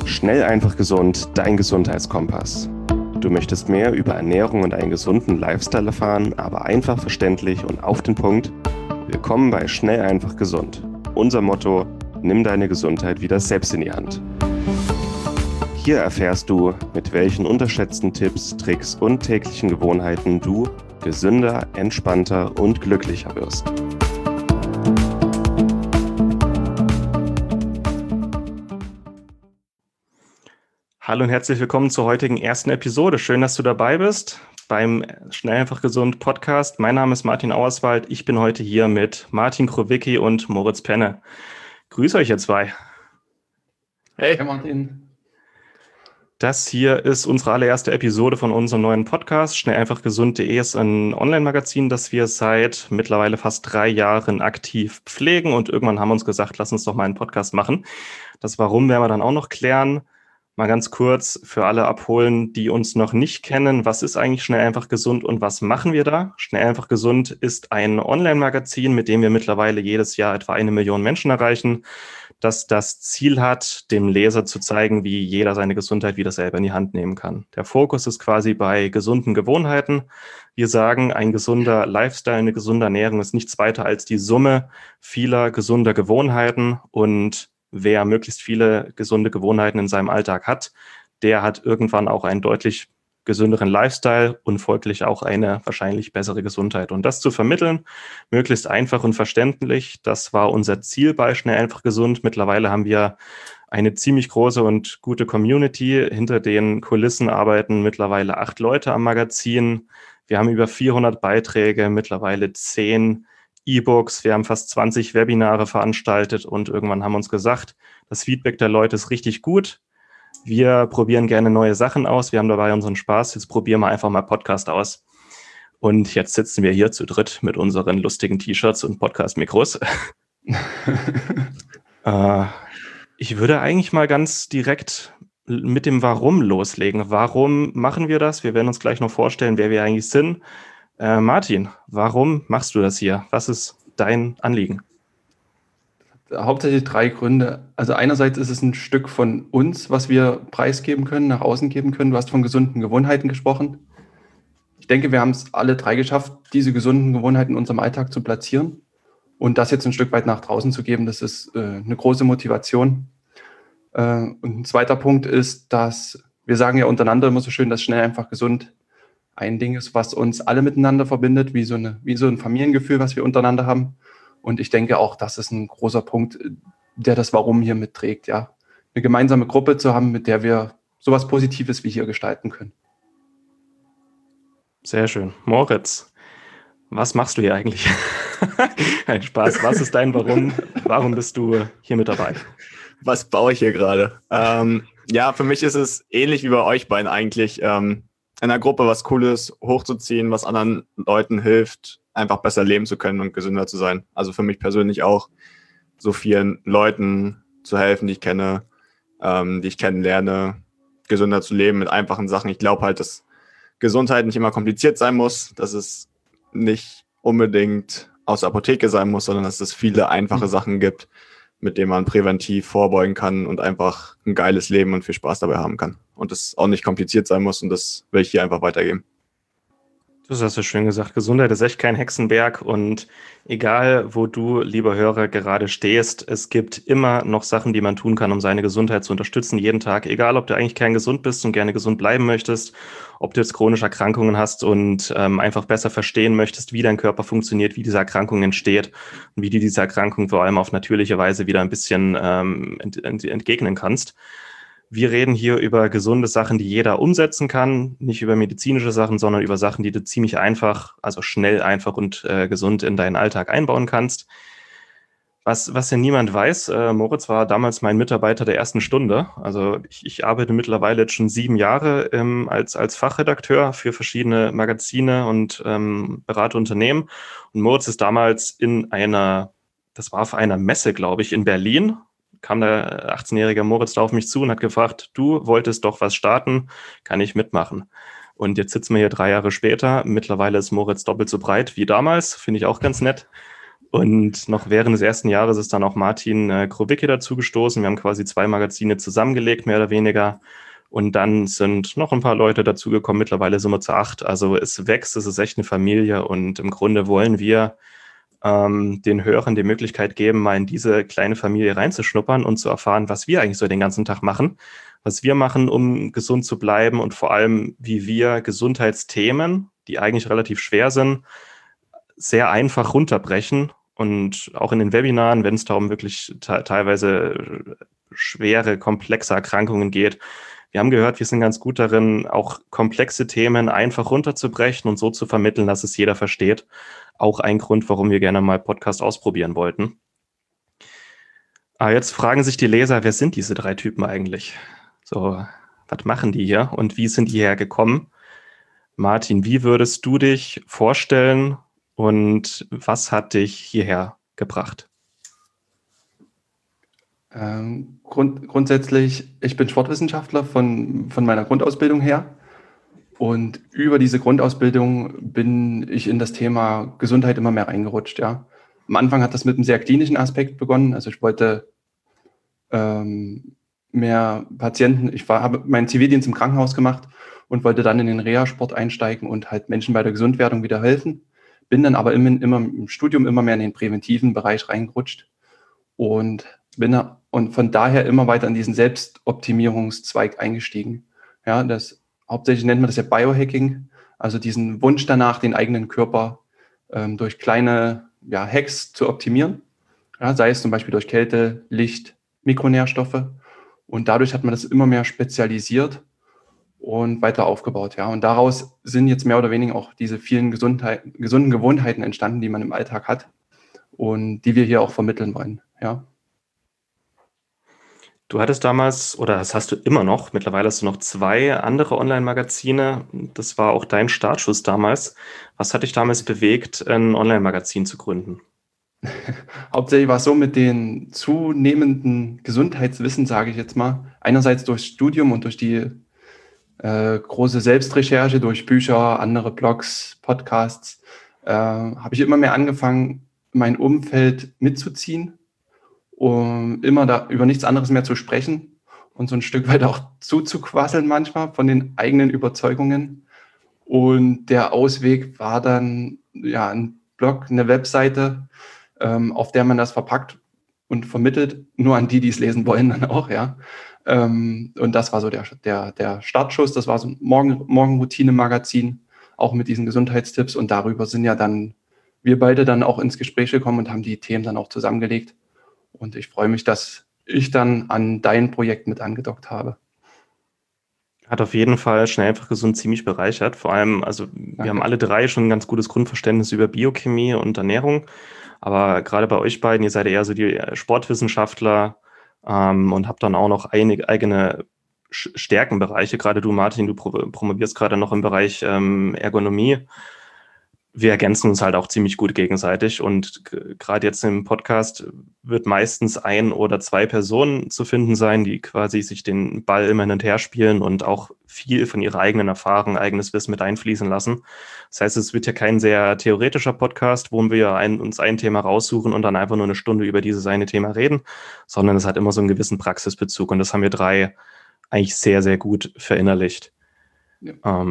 Schnell, einfach, gesund, dein Gesundheitskompass. Du möchtest mehr über Ernährung und einen gesunden Lifestyle erfahren, aber einfach verständlich und auf den Punkt? Willkommen bei Schnell, einfach, gesund. Unser Motto: Nimm deine Gesundheit wieder selbst in die Hand. Hier erfährst du, mit welchen unterschätzten Tipps, Tricks und täglichen Gewohnheiten du gesünder, entspannter und glücklicher wirst. Hallo und herzlich willkommen zur heutigen ersten Episode. Schön, dass du dabei bist beim Schnell, einfach, gesund Podcast. Mein Name ist Martin Auerswald. Ich bin heute hier mit Martin Krowicki und Moritz Penne. Grüß euch, ihr zwei. Hey Martin. Das hier ist unsere allererste Episode von unserem neuen Podcast. Schnelleinfachgesund.de ist ein Online-Magazin, das wir seit mittlerweile fast 3 Jahren aktiv pflegen. Und irgendwann haben wir uns gesagt, lass uns doch mal einen Podcast machen. Das Warum werden wir dann auch noch klären. Mal ganz kurz für alle abholen, die uns noch nicht kennen. Was ist eigentlich Schnell, einfach, gesund und was machen wir da? Schnell, einfach, gesund ist ein Online-Magazin, mit dem wir mittlerweile jedes Jahr etwa 1 Million Menschen erreichen, das das Ziel hat, dem Leser zu zeigen, wie jeder seine Gesundheit wieder selber in die Hand nehmen kann. Der Fokus ist quasi bei gesunden Gewohnheiten. Wir sagen, ein gesunder Lifestyle, eine gesunde Ernährung ist nichts weiter als die Summe vieler gesunder Gewohnheiten, und wer möglichst viele gesunde Gewohnheiten in seinem Alltag hat, der hat irgendwann auch einen deutlich gesünderen Lifestyle und folglich auch eine wahrscheinlich bessere Gesundheit. Und das zu vermitteln, möglichst einfach und verständlich, das war unser Ziel bei Schnell, einfach, gesund. Mittlerweile haben wir eine ziemlich große und gute Community. Hinter den Kulissen arbeiten mittlerweile 8 Leute am Magazin. Wir haben über 400 Beiträge, mittlerweile 10 E-Books, wir haben fast 20 Webinare veranstaltet und irgendwann haben wir uns gesagt, das Feedback der Leute ist richtig gut. Wir probieren gerne neue Sachen aus, wir haben dabei unseren Spaß, jetzt probieren wir einfach mal Podcast aus. Und jetzt sitzen wir hier zu dritt mit unseren lustigen T-Shirts und Podcast-Mikros. Ich würde eigentlich mal ganz direkt mit dem Warum loslegen. Warum machen wir das? Wir werden uns gleich noch vorstellen, wer wir eigentlich sind. Martin, warum machst du das hier? Was ist dein Anliegen? Hauptsächlich 3 Gründe. Also einerseits ist es ein Stück von uns, was wir preisgeben können, nach außen geben können. Du hast von gesunden Gewohnheiten gesprochen. Ich denke, wir haben es alle 3 geschafft, diese gesunden Gewohnheiten in unserem Alltag zu platzieren. Und das jetzt ein Stück weit nach draußen zu geben, das ist eine große Motivation. Und ein zweiter Punkt ist, dass wir sagen ja untereinander immer so schön, dass Schnell, einfach, gesund ein Ding ist, was uns alle miteinander verbindet, wie so ein Familiengefühl, was wir untereinander haben. Und ich denke auch, das ist ein großer Punkt, der das Warum hier mitträgt, ja. Eine gemeinsame Gruppe zu haben, mit der wir sowas Positives wie hier gestalten können. Sehr schön. Moritz, was machst du hier eigentlich? Nein, Spaß. Was ist dein Warum? Warum bist du hier mit dabei? Was baue ich hier gerade? Ja, für mich ist es ähnlich wie bei euch beiden eigentlich, in einer Gruppe was Cooles hochzuziehen, was anderen Leuten hilft, einfach besser leben zu können und gesünder zu sein. Also für mich persönlich auch, so vielen Leuten zu helfen, die ich kenne, die ich kennenlerne, gesünder zu leben mit einfachen Sachen. Ich glaube halt, dass Gesundheit nicht immer kompliziert sein muss, dass es nicht unbedingt aus der Apotheke sein muss, sondern dass es viele einfache Sachen gibt, mit denen man präventiv vorbeugen kann und einfach ein geiles Leben und viel Spaß dabei haben kann. Und das auch nicht kompliziert sein muss, und das will ich hier einfach weitergeben. Das hast du schön gesagt. Gesundheit ist echt kein Hexenberg, und egal, wo du, lieber Hörer, gerade stehst, es gibt immer noch Sachen, die man tun kann, um seine Gesundheit zu unterstützen, jeden Tag. Egal, ob du eigentlich kein gesund bist und gerne gesund bleiben möchtest, ob du jetzt chronische Erkrankungen hast und einfach besser verstehen möchtest, wie dein Körper funktioniert, wie diese Erkrankung entsteht und wie du diese Erkrankung vor allem auf natürliche Weise wieder ein bisschen entgegnen kannst. Wir reden hier über gesunde Sachen, die jeder umsetzen kann, nicht über medizinische Sachen, sondern über Sachen, die du ziemlich einfach, also schnell, einfach und gesund in deinen Alltag einbauen kannst. Was ja niemand weiß, Moritz war damals mein Mitarbeiter der ersten Stunde. Also ich arbeite mittlerweile jetzt schon 7 Jahre als Fachredakteur für verschiedene Magazine und berate Unternehmen. Und Moritz ist damals das war auf einer Messe, glaube ich, in Berlin, kam der 18-jährige Moritz da auf mich zu und hat gefragt, du wolltest doch was starten, kann ich mitmachen? Und jetzt sitzen wir hier 3 Jahre später. Mittlerweile ist Moritz doppelt so breit wie damals, finde ich auch ganz nett. Und noch während des ersten Jahres ist dann auch Martin Krowicki dazugestoßen. Wir haben quasi 2 Magazine zusammengelegt, mehr oder weniger. Und dann sind noch ein paar Leute dazugekommen. Mittlerweile sind wir zu 8. Also es wächst, es ist echt eine Familie. Und im Grunde wollen wir den Hörern die Möglichkeit geben, mal in diese kleine Familie reinzuschnuppern und zu erfahren, was wir eigentlich so den ganzen Tag machen, was wir machen, um gesund zu bleiben und vor allem, wie wir Gesundheitsthemen, die eigentlich relativ schwer sind, sehr einfach runterbrechen. Und auch in den Webinaren, wenn es darum wirklich teilweise schwere, komplexe Erkrankungen geht. Wir haben gehört, wir sind ganz gut darin, auch komplexe Themen einfach runterzubrechen und so zu vermitteln, dass es jeder versteht. Auch ein Grund, warum wir gerne mal Podcast ausprobieren wollten. Aber jetzt fragen sich die Leser, wer sind diese 3 Typen eigentlich? So, was machen die hier und wie sind die hierher gekommen? Martin, wie würdest du dich vorstellen und was hat dich hierher gebracht? Grundsätzlich, ich bin Sportwissenschaftler von meiner Grundausbildung her und über diese Grundausbildung bin ich in das Thema Gesundheit immer mehr reingerutscht. Ja. Am Anfang hat das mit einem sehr klinischen Aspekt begonnen. Also ich wollte mehr Patienten, habe meinen Zivildienst im Krankenhaus gemacht und wollte dann in den Reha-Sport einsteigen und halt Menschen bei der Gesundwerdung wieder helfen. Bin dann aber immer im Studium immer mehr in den präventiven Bereich reingerutscht und bin von daher immer weiter in diesen Selbstoptimierungszweig eingestiegen. Ja, hauptsächlich nennt man das ja Biohacking, also diesen Wunsch danach, den eigenen Körper durch kleine Hacks zu optimieren. Ja, sei es zum Beispiel durch Kälte, Licht, Mikronährstoffe. Und dadurch hat man das immer mehr spezialisiert und weiter aufgebaut. Ja. Und daraus sind jetzt mehr oder weniger auch diese vielen gesunden Gewohnheiten entstanden, die man im Alltag hat und die wir hier auch vermitteln wollen. Ja. Du hattest damals, oder das hast du immer noch, mittlerweile hast du noch 2 andere Online-Magazine. Das war auch dein Startschuss damals. Was hat dich damals bewegt, ein Online-Magazin zu gründen? Hauptsächlich war es so mit den zunehmenden Gesundheitswissen, sage ich jetzt mal. Einerseits durchs Studium und durch die große Selbstrecherche, durch Bücher, andere Blogs, Podcasts, habe ich immer mehr angefangen, mein Umfeld mitzuziehen, um immer da über nichts anderes mehr zu sprechen und so ein Stück weit auch zuzuquasseln manchmal von den eigenen Überzeugungen. Und der Ausweg war dann ein Blog, eine Webseite, auf der man das verpackt und vermittelt, nur an die es lesen wollen dann auch, ja. Und das war so der Startschuss, das war so ein Morgenroutine-Magazin, auch mit diesen Gesundheitstipps und darüber sind ja dann wir beide dann auch ins Gespräch gekommen und haben die Themen dann auch zusammengelegt. Und ich freue mich, dass ich dann an dein Projekt mit angedockt habe. Hat auf jeden Fall Schnell einfach gesund ziemlich bereichert. Vor allem, also wir haben alle 3 schon ein ganz gutes Grundverständnis über Biochemie und Ernährung. Aber gerade bei euch beiden, ihr seid eher so die Sportwissenschaftler und habt dann auch noch einige eigene Stärkenbereiche. Gerade du, Martin, du promovierst gerade noch im Bereich Ergonomie. Wir ergänzen uns halt auch ziemlich gut gegenseitig und gerade jetzt im Podcast wird meistens 1 oder 2 Personen zu finden sein, die quasi sich den Ball immer hin und her spielen und auch viel von ihrer eigenen Erfahrung, eigenes Wissen mit einfließen lassen. Das heißt, es wird ja kein sehr theoretischer Podcast, wo wir uns ein Thema raussuchen und dann einfach nur eine Stunde über dieses eine Thema reden, sondern es hat immer so einen gewissen Praxisbezug und das haben wir 3 eigentlich sehr, sehr gut verinnerlicht. Ja.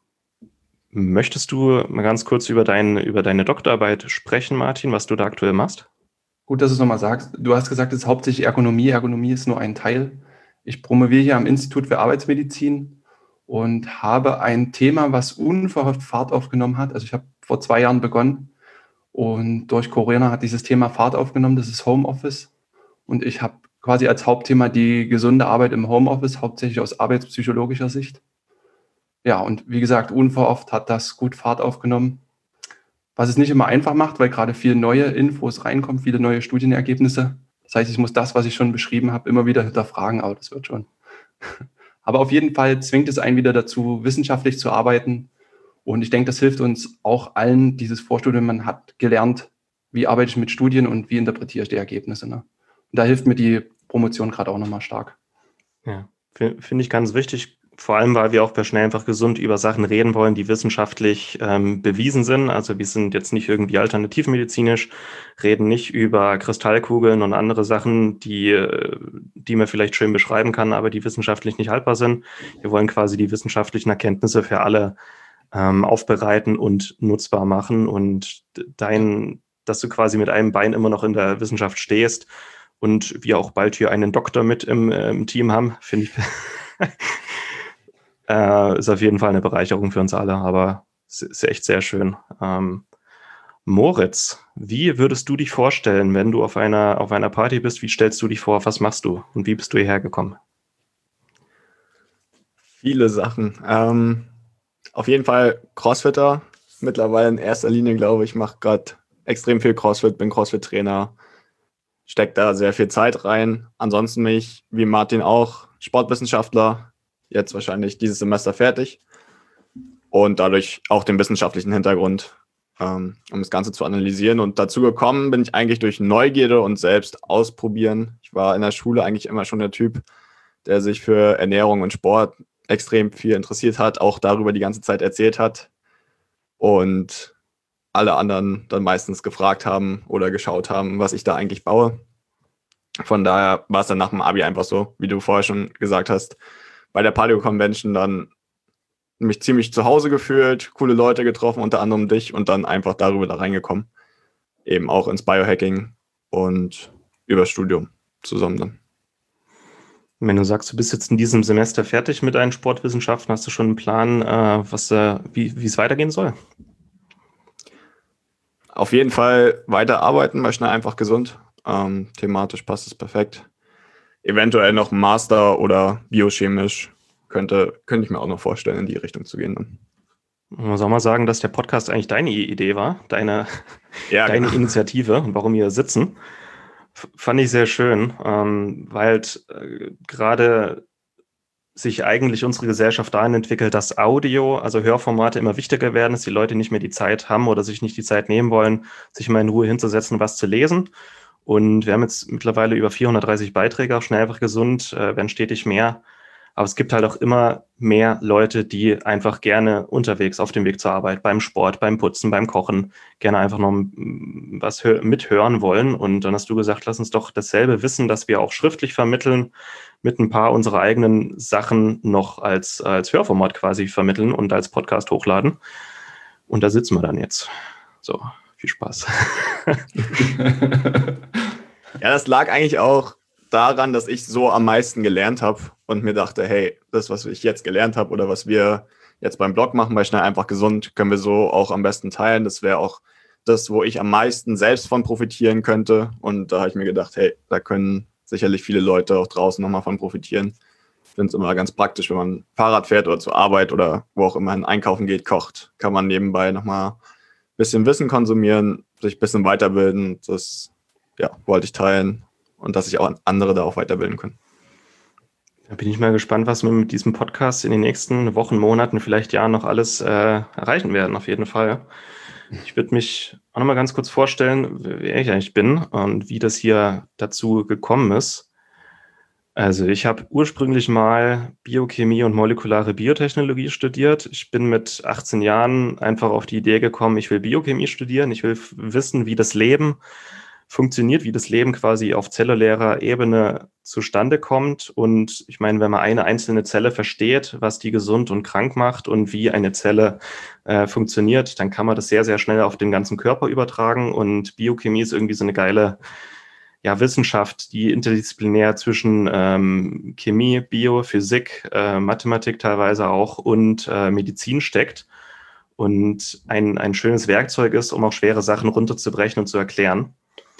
Möchtest du mal ganz kurz über deine Doktorarbeit sprechen, Martin, was du da aktuell machst? Gut, dass du es nochmal sagst. Du hast gesagt, es ist hauptsächlich Ergonomie. Ergonomie ist nur ein Teil. Ich promoviere hier am Institut für Arbeitsmedizin und habe ein Thema, was unverhofft Fahrt aufgenommen hat. Also ich habe vor 2 Jahren begonnen und durch Corona hat dieses Thema Fahrt aufgenommen. Das ist Homeoffice. Und ich habe quasi als Hauptthema die gesunde Arbeit im Homeoffice, hauptsächlich aus arbeitspsychologischer Sicht. Ja, und wie gesagt, unverhofft hat das gut Fahrt aufgenommen, was es nicht immer einfach macht, weil gerade viele neue Infos reinkommen, viele neue Studienergebnisse. Das heißt, ich muss das, was ich schon beschrieben habe, immer wieder hinterfragen, aber das wird schon. Aber auf jeden Fall zwingt es einen wieder dazu, wissenschaftlich zu arbeiten. Und ich denke, das hilft uns auch allen, dieses Vorstudium, man hat gelernt, wie arbeite ich mit Studien und wie interpretiere ich die Ergebnisse. Ne? Und da hilft mir die Promotion gerade auch nochmal stark. Ja, finde ich ganz wichtig. Vor allem, weil wir auch bei Schnell einfach gesund über Sachen reden wollen, die wissenschaftlich bewiesen sind. Also wir sind jetzt nicht irgendwie alternativmedizinisch, reden nicht über Kristallkugeln und andere Sachen, die man vielleicht schön beschreiben kann, aber die wissenschaftlich nicht haltbar sind. Wir wollen quasi die wissenschaftlichen Erkenntnisse für alle aufbereiten und nutzbar machen. Und dass du quasi mit einem Bein immer noch in der Wissenschaft stehst und wir auch bald hier einen Doktor mit im Team haben, finde ich, ist auf jeden Fall eine Bereicherung für uns alle, aber es ist echt sehr schön. Moritz, wie würdest du dich vorstellen, wenn du auf einer Party bist? Wie stellst du dich vor? Was machst du? Und wie bist du hierher gekommen? Viele Sachen. Auf jeden Fall Crossfitter. Mittlerweile in erster Linie, glaube ich, mache gerade extrem viel Crossfit, bin Crossfit-Trainer, stecke da sehr viel Zeit rein. Ansonsten bin ich, wie Martin auch, Sportwissenschaftler, jetzt wahrscheinlich dieses Semester fertig und dadurch auch den wissenschaftlichen Hintergrund, um das Ganze zu analysieren. Und dazu gekommen bin ich eigentlich durch Neugierde und selbst ausprobieren. Ich war in der Schule eigentlich immer schon der Typ, der sich für Ernährung und Sport extrem viel interessiert hat, auch darüber die ganze Zeit erzählt hat und alle anderen dann meistens gefragt haben oder geschaut haben, was ich da eigentlich baue. Von daher war es dann nach dem Abi einfach so, wie du vorher schon gesagt hast, bei der Paleo Convention dann mich ziemlich zu Hause gefühlt, coole Leute getroffen, unter anderem dich, und dann einfach darüber da reingekommen. Eben auch ins Biohacking und übers Studium zusammen dann. Wenn du sagst, du bist jetzt in diesem Semester fertig mit deinen Sportwissenschaften, hast du schon einen Plan, wie es weitergehen soll? Auf jeden Fall weiter arbeiten bei Schnell einfach gesund. Thematisch passt es perfekt. Eventuell noch Master oder biochemisch könnte ich mir auch noch vorstellen, in die Richtung zu gehen dann. Man soll mal sagen, dass der Podcast eigentlich deine Idee war, deine Genau. Initiative und warum wir hier sitzen. Fand ich sehr schön, weil gerade sich eigentlich unsere Gesellschaft dahin entwickelt, dass Audio, also Hörformate immer wichtiger werden, dass die Leute nicht mehr die Zeit haben oder sich nicht die Zeit nehmen wollen, sich mal in Ruhe hinzusetzen und was zu lesen. Und wir haben jetzt mittlerweile über 430 Beiträge auf Schnell einfach gesund, werden stetig mehr. Aber es gibt halt auch immer mehr Leute, die einfach gerne unterwegs auf dem Weg zur Arbeit, beim Sport, beim Putzen, beim Kochen, gerne einfach noch was mithören wollen. Und dann hast du gesagt, lass uns doch dasselbe Wissen, das wir auch schriftlich vermitteln, mit ein paar unserer eigenen Sachen noch als Hörformat quasi vermitteln und als Podcast hochladen. Und da sitzen wir dann jetzt. So, viel Spaß. Ja, das lag eigentlich auch daran, dass ich so am meisten gelernt habe und mir dachte, hey, das, was ich jetzt gelernt habe oder was wir jetzt beim Blog machen, bei Schnell einfach gesund, können wir so auch am besten teilen. Das wäre auch das, wo ich am meisten selbst von profitieren könnte. Und da habe ich mir gedacht, hey, da können sicherlich viele Leute auch draußen nochmal von profitieren. Ich finde es immer ganz praktisch, wenn man Fahrrad fährt oder zur Arbeit oder wo auch immer einkaufen geht, kocht, kann man nebenbei nochmal ein bisschen Wissen konsumieren, sich ein bisschen weiterbilden. Das wollte ich teilen. Und dass sich auch andere da auch weiterbilden können. Da bin ich mal gespannt, was wir mit diesem Podcast in den nächsten Wochen, Monaten, vielleicht Jahren noch alles erreichen werden, auf jeden Fall. Ich würde mich auch noch mal ganz kurz vorstellen, wer ich eigentlich bin und wie das hier dazu gekommen ist. Also ich habe ursprünglich mal Biochemie und molekulare Biotechnologie studiert. Ich bin mit 18 Jahren einfach auf die Idee gekommen, ich will Biochemie studieren. Ich will wissen, wie das Leben funktioniert, wie das Leben quasi auf zellulärer Ebene zustande kommt. Und ich meine, wenn man eine einzelne Zelle versteht, was die gesund und krank macht und wie eine Zelle funktioniert, dann kann man das sehr, sehr schnell auf den ganzen Körper übertragen. Und Biochemie ist irgendwie so eine geile Wissenschaft, die interdisziplinär zwischen Chemie, Bio, Physik, Mathematik teilweise auch und Medizin steckt. Und ein schönes Werkzeug ist, um auch schwere Sachen runterzubrechen und zu erklären.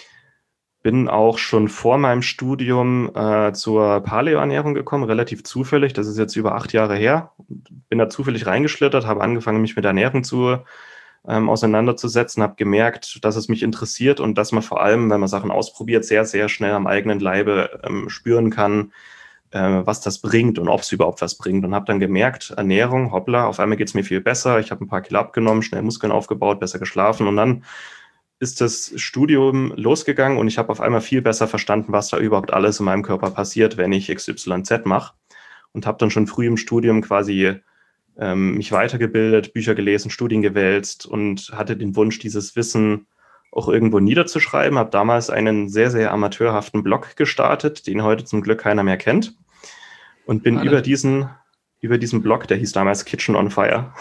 Bin auch schon vor meinem Studium zur Paleo-Ernährung gekommen, relativ zufällig. Das ist jetzt über 8 Jahre her. Bin da zufällig reingeschlittert, habe angefangen, mich mit Ernährung auseinanderzusetzen, habe gemerkt, dass es mich interessiert und dass man vor allem, wenn man Sachen ausprobiert, sehr, sehr schnell am eigenen Leibe spüren kann, was das bringt und ob es überhaupt was bringt. Und habe dann gemerkt, Ernährung, hoppla, auf einmal geht es mir viel besser. Ich habe ein paar Kilo abgenommen, schnell Muskeln aufgebaut, besser geschlafen und dann ist das Studium losgegangen und ich habe auf einmal viel besser verstanden, was da überhaupt alles in meinem Körper passiert, wenn ich XYZ mache. und habe dann schon früh im Studium quasi mich weitergebildet, Bücher gelesen, Studien gewälzt und hatte den Wunsch, dieses Wissen auch irgendwo niederzuschreiben. Habe damals einen sehr, sehr amateurhaften Blog gestartet, den heute zum Glück keiner mehr kennt. Und bin über diesen Blog, der hieß damals Kitchen on Fire.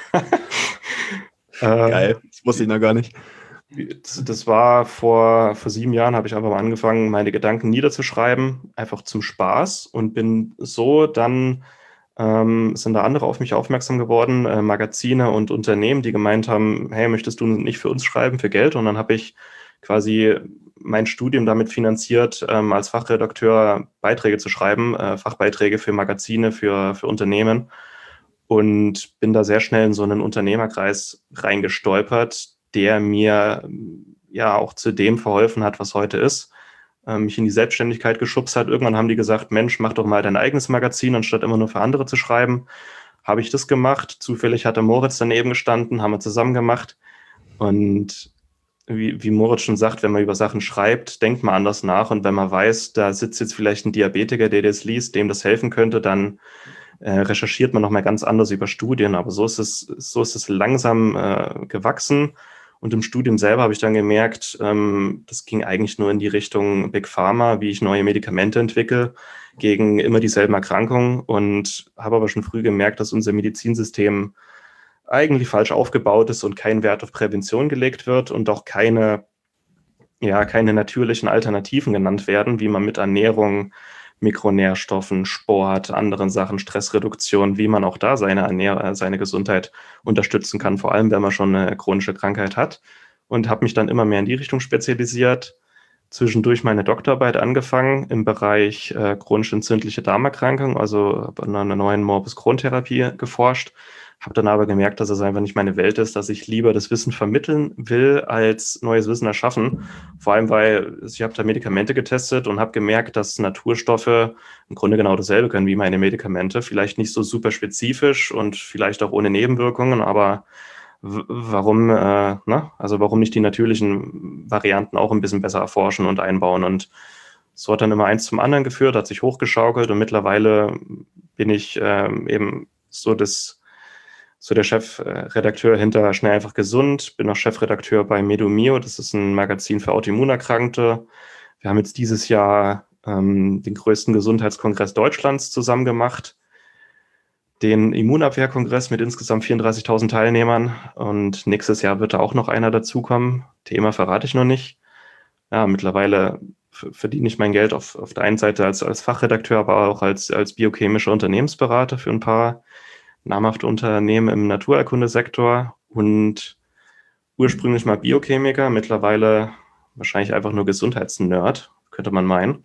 Geil, das wusste ich noch gar nicht. Das war vor 7 Jahren, habe ich einfach mal angefangen, meine Gedanken niederzuschreiben, einfach zum Spaß, und bin so dann, sind da andere auf mich aufmerksam geworden, Magazine und Unternehmen, die gemeint haben, hey, möchtest du nicht für uns schreiben, für Geld? Und dann habe ich quasi mein Studium damit finanziert, als Fachredakteur Beiträge zu schreiben, Fachbeiträge für Magazine, für Unternehmen, und bin da sehr schnell in so einen Unternehmerkreis reingestolpert, der mir ja auch zu dem verholfen hat, was heute ist, mich in die Selbstständigkeit geschubst hat. Irgendwann haben die gesagt, Mensch, mach doch mal dein eigenes Magazin, anstatt immer nur für andere zu schreiben. Habe ich das gemacht. Zufällig hat der Moritz daneben gestanden, haben wir zusammen gemacht. Und wie Moritz schon sagt, wenn man über Sachen schreibt, denkt man anders nach. Und wenn man weiß, da sitzt jetzt vielleicht ein Diabetiker, der das liest, dem das helfen könnte, dann recherchiert man nochmal ganz anders über Studien. Aber so ist es langsam gewachsen. Und im Studium selber habe ich dann gemerkt, das ging eigentlich nur in die Richtung Big Pharma, wie ich neue Medikamente entwickle gegen immer dieselben Erkrankungen, und habe aber schon früh gemerkt, dass unser Medizinsystem eigentlich falsch aufgebaut ist und kein Wert auf Prävention gelegt wird und auch keine natürlichen Alternativen genannt werden, wie man mit Ernährung, Mikronährstoffen, Sport, anderen Sachen, Stressreduktion, wie man auch da seine Gesundheit unterstützen kann, vor allem wenn man schon eine chronische Krankheit hat. Und habe mich dann immer mehr in die Richtung spezialisiert, zwischendurch meine Doktorarbeit angefangen im Bereich chronisch entzündliche Darmerkrankung, also habe an einer neuen Morbus Crohn-Therapie geforscht, habe dann aber gemerkt, dass es einfach nicht meine Welt ist, dass ich lieber das Wissen vermitteln will, als neues Wissen erschaffen. Vor allem, weil ich habe da Medikamente getestet und habe gemerkt, dass Naturstoffe im Grunde genau dasselbe können wie meine Medikamente. Vielleicht nicht so super spezifisch und vielleicht auch ohne Nebenwirkungen, aber warum nicht die natürlichen Varianten auch ein bisschen besser erforschen und einbauen? Und so hat dann immer eins zum anderen geführt, hat sich hochgeschaukelt, und mittlerweile bin ich eben so der Chefredakteur hinter Schnell einfach gesund, bin auch Chefredakteur bei Medomio, das ist ein Magazin für Autoimmunerkrankte. Wir haben jetzt dieses Jahr den größten Gesundheitskongress Deutschlands zusammen gemacht, den Immunabwehrkongress mit insgesamt 34.000 Teilnehmern, und nächstes Jahr wird da auch noch einer dazukommen. Thema verrate ich noch nicht. Ja, mittlerweile verdiene ich mein Geld auf der einen Seite als Fachredakteur, aber auch als biochemischer Unternehmensberater für ein paar namhafte Unternehmen im Naturerkundesektor und ursprünglich mal Biochemiker, mittlerweile wahrscheinlich einfach nur Gesundheitsnerd, könnte man meinen.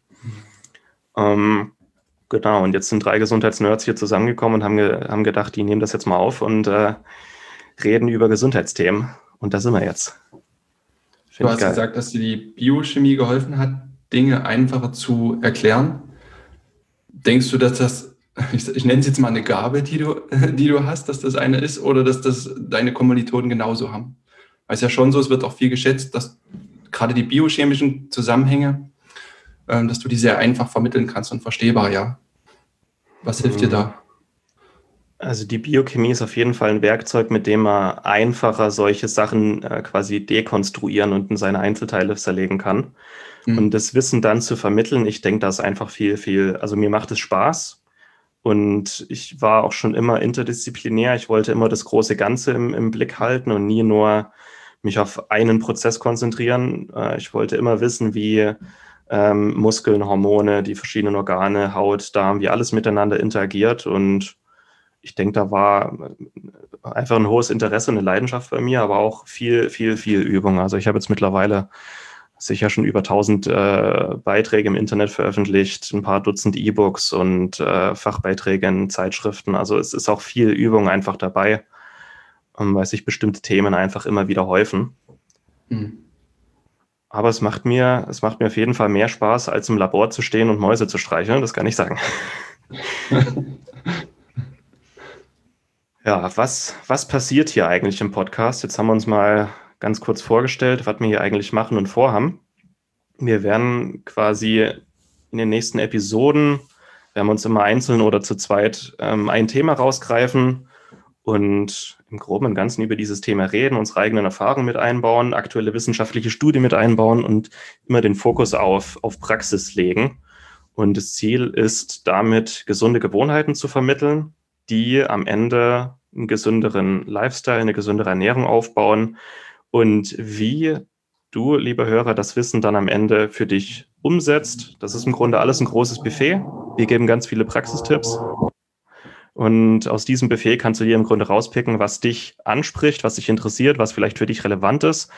Genau, und jetzt sind 3 Gesundheitsnerds hier zusammengekommen und haben gedacht, die nehmen das jetzt mal auf und reden über Gesundheitsthemen. Und da sind wir jetzt. Du hast gesagt, dass dir die Biochemie geholfen hat, Dinge einfacher zu erklären. Denkst du, dass das, ich nenne es jetzt mal eine Gabe, die du hast, dass das eine ist, oder dass das deine Kommilitonen genauso haben? Weil es ja schon so, es wird auch viel geschätzt, dass gerade die biochemischen Zusammenhänge, dass du die sehr einfach vermitteln kannst und verstehbar, ja. Was hilft dir da? Also die Biochemie ist auf jeden Fall ein Werkzeug, mit dem man einfacher solche Sachen quasi dekonstruieren und in seine Einzelteile zerlegen kann. Und das Wissen dann zu vermitteln, ich denke, das ist einfach viel, also mir macht es Spaß. Und ich war auch schon immer interdisziplinär. Ich wollte immer das große Ganze im Blick halten und nie nur mich auf einen Prozess konzentrieren. Ich wollte immer wissen, wie Muskeln, Hormone, die verschiedenen Organe, Haut, Darm, wie alles miteinander interagiert. Und ich denke, da war einfach ein hohes Interesse, eine Leidenschaft bei mir, aber auch viel Übung. Also ich habe jetzt mittlerweile sicher schon über 1000 Beiträge im Internet veröffentlicht, ein paar Dutzend E-Books und Fachbeiträge in Zeitschriften. Also es ist auch viel Übung einfach dabei, weil sich bestimmte Themen einfach immer wieder häufen. Aber es macht mir auf jeden Fall mehr Spaß, als im Labor zu stehen und Mäuse zu streicheln, das kann ich sagen. Ja, was passiert hier eigentlich im Podcast? Jetzt haben wir uns mal ganz kurz vorgestellt, was wir hier eigentlich machen und vorhaben. Wir werden quasi in den nächsten Episoden werden wir uns immer einzeln oder zu zweit ein Thema rausgreifen und im Groben und Ganzen über dieses Thema reden, unsere eigenen Erfahrungen mit einbauen, aktuelle wissenschaftliche Studien mit einbauen und immer den Fokus auf Praxis legen. Und das Ziel ist, damit gesunde Gewohnheiten zu vermitteln, die am Ende einen gesünderen Lifestyle, eine gesündere Ernährung aufbauen und wie du, lieber Hörer, das Wissen dann am Ende für dich umsetzt. Das ist im Grunde alles ein großes Buffet. Wir geben ganz viele Praxistipps. Und aus diesem Buffet kannst du dir im Grunde rauspicken, was dich anspricht, was dich interessiert, was vielleicht für dich relevant ist.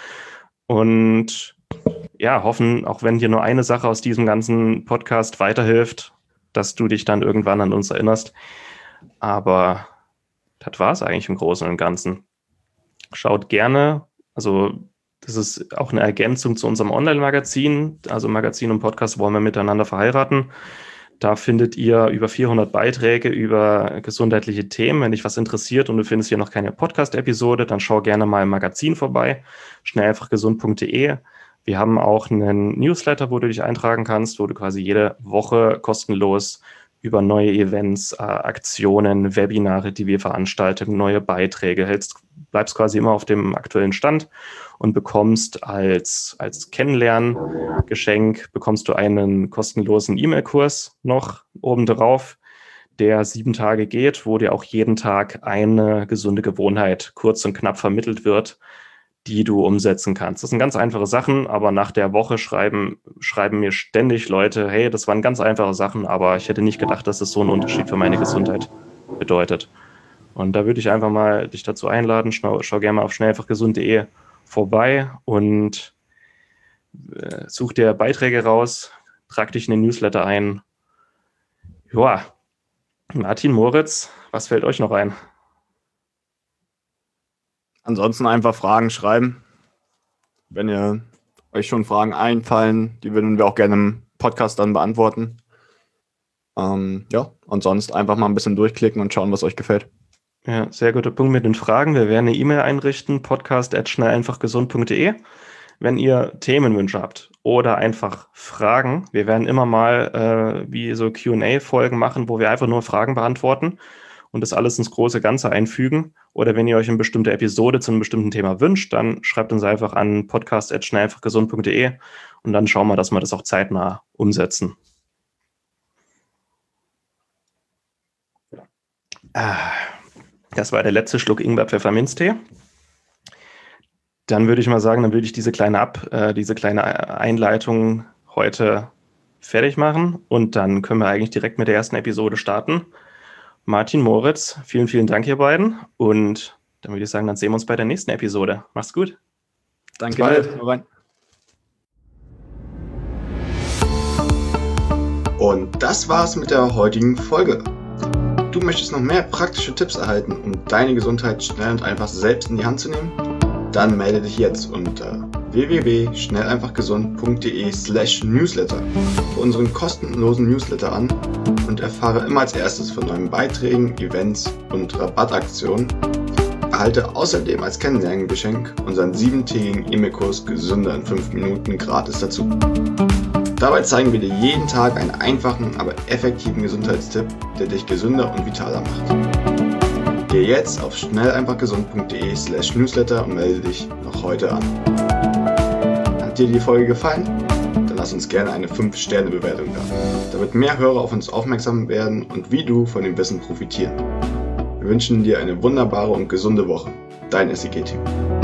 Und ja, hoffen, auch wenn dir nur eine Sache aus diesem ganzen Podcast weiterhilft, dass du dich dann irgendwann an uns erinnerst. Aber das war es eigentlich im Großen und Ganzen. Schaut gerne, also das ist auch eine Ergänzung zu unserem Online-Magazin. Also Magazin und Podcast wollen wir miteinander verheiraten. Da findet ihr über 400 Beiträge über gesundheitliche Themen. Wenn dich was interessiert und du findest hier noch keine Podcast-Episode, dann schau gerne mal im Magazin vorbei, schnelleinfachgesund.de. Wir haben auch einen Newsletter, wo du dich eintragen kannst, wo du quasi jede Woche kostenlos über neue Events, Aktionen, Webinare, die wir veranstalten, neue Beiträge hältst, bleibst quasi immer auf dem aktuellen Stand und bekommst als Kennenlerngeschenk bekommst du einen kostenlosen E-Mail-Kurs noch obendrauf, der 7 Tage geht, wo dir auch jeden Tag eine gesunde Gewohnheit kurz und knapp vermittelt wird, die du umsetzen kannst. Das sind ganz einfache Sachen, aber nach der Woche schreiben mir ständig Leute, hey, das waren ganz einfache Sachen, aber ich hätte nicht gedacht, dass es so einen Unterschied für meine Gesundheit bedeutet. Und da würde ich einfach mal dich dazu einladen, schau gerne mal auf schnelleinfachgesund.de vorbei und such dir Beiträge raus, trag dich in den Newsletter ein. Joa, Martin, Moritz, was fällt euch noch ein? Ansonsten einfach Fragen schreiben. Wenn ihr euch schon Fragen einfallen, die würden wir auch gerne im Podcast dann beantworten. Ja, und sonst einfach mal ein bisschen durchklicken und schauen, was euch gefällt. Ja, sehr guter Punkt mit den Fragen. Wir werden eine E-Mail einrichten, podcast@schnelleinfachgesund.de. Wenn ihr Themenwünsche habt oder einfach Fragen, wir werden immer mal wie so Q&A-Folgen machen, wo wir einfach nur Fragen beantworten und das alles ins große Ganze einfügen. Oder wenn ihr euch eine bestimmte Episode zu einem bestimmten Thema wünscht, dann schreibt uns einfach an podcast@schnelleinfachgesund.de und dann schauen wir, dass wir das auch zeitnah umsetzen. Das war der letzte Schluck Ingwer-Pfefferminztee. Dann würde ich mal sagen, dann würde ich diese kleine Einleitung heute fertig machen und dann können wir eigentlich direkt mit der ersten Episode starten. Martin, Moritz, vielen, vielen Dank, ihr beiden. Und dann würde ich sagen, dann sehen wir uns bei der nächsten Episode. Macht's gut. Danke. Bis bald. Und das war's mit der heutigen Folge. Du möchtest noch mehr praktische Tipps erhalten, um deine Gesundheit schnell und einfach selbst in die Hand zu nehmen? Dann melde dich jetzt unter www.schnelleinfachgesund.de/newsletter für unseren kostenlosen Newsletter an und erfahre immer als erstes von neuen Beiträgen, Events und Rabattaktionen. Erhalte außerdem als Kennenlerngeschenk unseren 7-tägigen E-Mail-Kurs Gesünder in 5 Minuten gratis dazu. Dabei zeigen wir dir jeden Tag einen einfachen, aber effektiven Gesundheitstipp, der dich gesünder und vitaler macht. Gehe jetzt auf schnelleinfachgesund.de/newsletter und melde dich noch heute an. Hat dir die Folge gefallen? Dann lass uns gerne eine 5-Sterne-Bewertung da, damit mehr Hörer auf uns aufmerksam werden und wie du von dem Wissen profitieren. Wir wünschen dir eine wunderbare und gesunde Woche. Dein SEG-Team.